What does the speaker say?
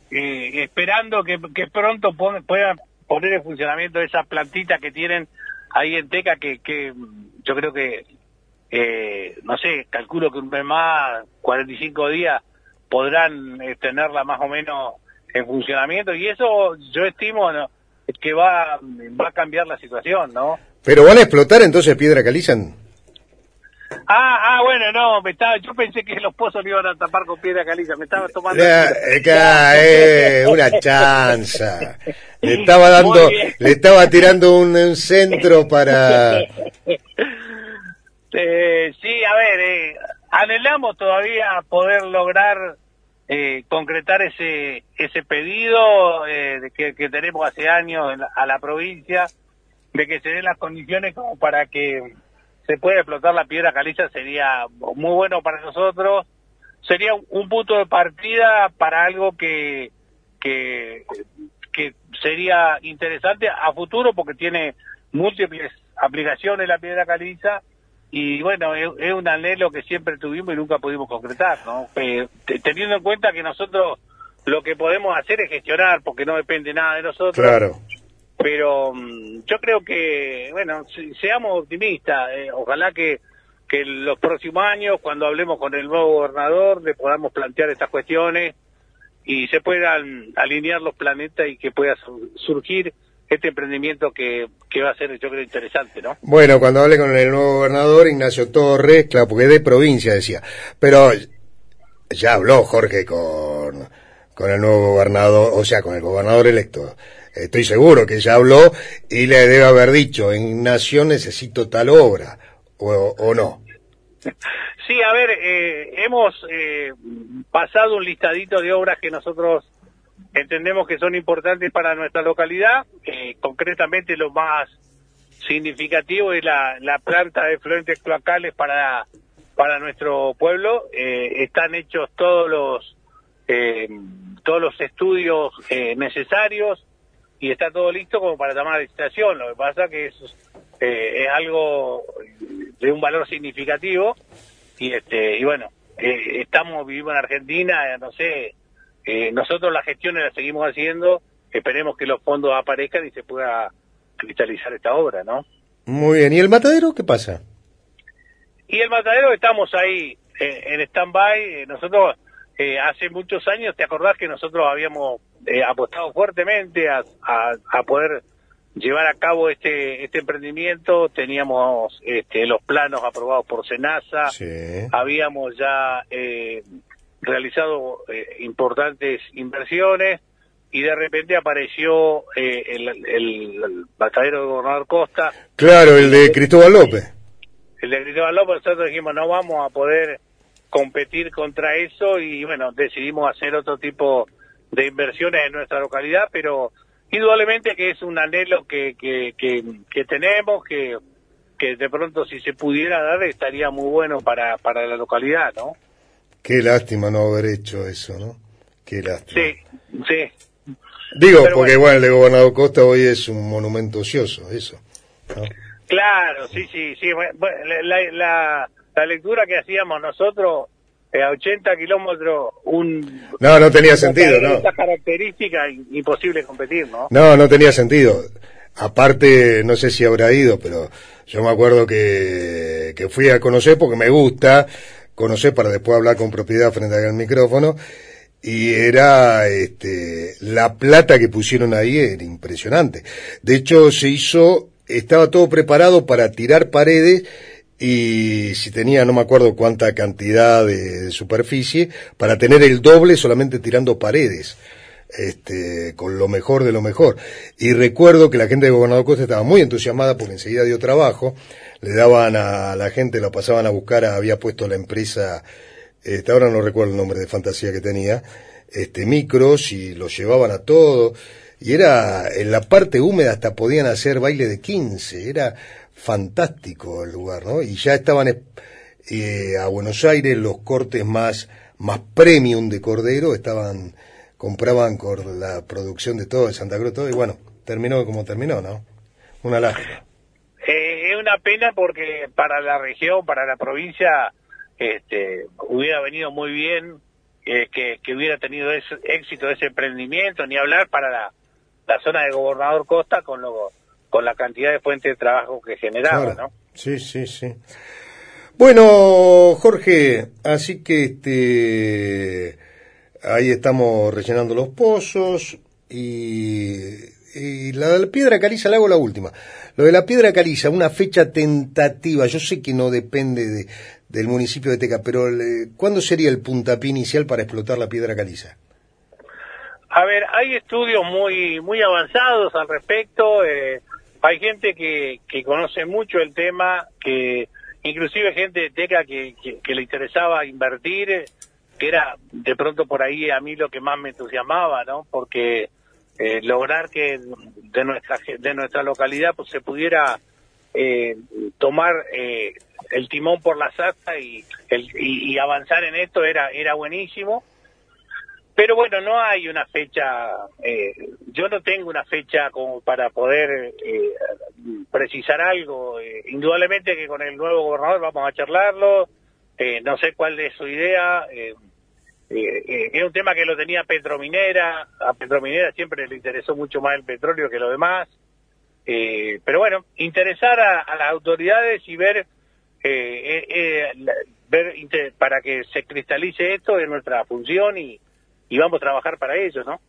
esperando que pronto puedan poner en funcionamiento esa plantita que tienen ahí en Teca, que yo creo que, no sé, calculo que un mes más, 45 días, podrán tenerla más o menos en funcionamiento, y eso yo estimo, ¿no?, que va a cambiar la situación, ¿no? ¿Pero van a explotar entonces piedra caliza? Bueno, no, yo pensé que los pozos lo iban a tapar con piedra caliza, me estaba tomando... Una chanza. Le estaba tirando un centro para... Sí, a ver, anhelamos todavía poder lograr concretar ese pedido que tenemos hace años a la provincia, de que se den las condiciones como para que se pueda explotar la piedra caliza. Sería muy bueno para nosotros, sería un punto de partida para algo que sería interesante a futuro, porque tiene múltiples aplicaciones la piedra caliza, y bueno, es un anhelo que siempre tuvimos y nunca pudimos concretar, ¿no? Teniendo en cuenta que nosotros lo que podemos hacer es gestionar, porque no depende nada de nosotros. Claro. Pero yo creo que, bueno, seamos optimistas, ojalá que en los próximos años, cuando hablemos con el nuevo gobernador, le podamos plantear estas cuestiones y se puedan alinear los planetas y que pueda surgir este emprendimiento que va a ser, yo creo, interesante, ¿no? Bueno, cuando hablé con el nuevo gobernador, Ignacio Torres, claro, porque es de provincia, decía, pero ya habló Jorge con el nuevo gobernador, o sea, con el gobernador electo. Estoy seguro que ya habló y le debe haber dicho, Ignacio, necesito tal obra, o no. Sí, a ver, hemos pasado un listadito de obras que nosotros entendemos que son importantes para nuestra localidad. Concretamente lo más significativo es la planta de efluentes cloacales para nuestro pueblo. Están hechos todos los estudios necesarios y está todo listo como para tomar la licitación. Lo que pasa que es algo de un valor significativo, y bueno, vivimos en Argentina, no sé, nosotros las gestiones las seguimos haciendo, esperemos que los fondos aparezcan y se pueda cristalizar esta obra, ¿no? Muy bien, ¿y el matadero qué pasa? Y el matadero estamos ahí en stand-by. Nosotros hace muchos años, ¿te acordás que nosotros habíamos apostado fuertemente a poder llevar a cabo este emprendimiento? Teníamos los planos aprobados por SENASA, sí. Habíamos ya realizado importantes inversiones, y de repente apareció el matadero de Gobernador Costa. Claro, el de Cristóbal López. El de Cristóbal López. Nosotros dijimos, no vamos a poder competir contra eso, y bueno, decidimos hacer otro tipo de inversiones en nuestra localidad, pero indudablemente que es un anhelo que tenemos, que de pronto, si se pudiera dar, estaría muy bueno para la localidad, ¿no? Qué lástima no haber hecho eso, ¿no? Qué lástima. Sí. Digo, pero porque bueno, el de Gobernador Costa hoy es un monumento ocioso, eso, ¿no? Claro, sí. Bueno, la lectura que hacíamos nosotros, a 80 kilómetros, no tenía sentido, ¿no? Esta característica, imposible competir, ¿no? No tenía sentido. Aparte, no sé si habrá ido, pero yo me acuerdo que fui a conocer, porque me gusta conocer para después hablar con propiedad frente al micrófono, y era la plata que pusieron ahí era impresionante. De hecho, estaba todo preparado para tirar paredes, y si tenía, no me acuerdo cuánta cantidad de superficie, para tener el doble solamente tirando paredes, con lo mejor de lo mejor. Y recuerdo que la gente de Gobernador Costa estaba muy entusiasmada porque enseguida dio trabajo, le daban a la gente, lo pasaban a buscar, había puesto la empresa, ahora no recuerdo el nombre de fantasía que tenía, micros, y los llevaban a todo, y era, en la parte húmeda hasta podían hacer baile de 15, era fantástico el lugar, ¿no? Y ya estaban a Buenos Aires los cortes más premium de cordero, compraban con la producción de todo, de Santa Cruz, todo, y bueno, terminó como terminó, ¿no? Una lástima. Es una pena, porque para la región, para la provincia, hubiera venido muy bien que hubiera tenido éxito ese emprendimiento, ni hablar para la zona de Gobernador Costa con la cantidad de fuentes de trabajo que generaba, Claro. ¿no? Sí, sí, sí. Bueno, Jorge, así que ahí estamos rellenando los pozos y la de la piedra caliza, le hago la última. Lo de la piedra caliza, una fecha tentativa, yo sé que no depende del municipio de Teca, pero ¿cuándo sería el puntapié inicial para explotar la piedra caliza? A ver, hay estudios muy avanzados al respecto, hay gente que conoce mucho el tema, que inclusive gente de Teca que le interesaba invertir, que era de pronto por ahí a mí lo que más me entusiasmaba, ¿no? Porque lograr que de nuestra localidad pues se pudiera tomar el timón por las astas y avanzar en esto era buenísimo. Pero bueno, no hay una fecha, yo no tengo una fecha como para poder precisar algo. Indudablemente que con el nuevo gobernador vamos a charlarlo, no sé cuál es su idea. Es un tema que lo tenía Petrominera, a Petrominera siempre le interesó mucho más el petróleo que lo demás. Pero bueno, interesar a las autoridades y ver para que se cristalice esto es nuestra función y vamos a trabajar para ello, ¿no?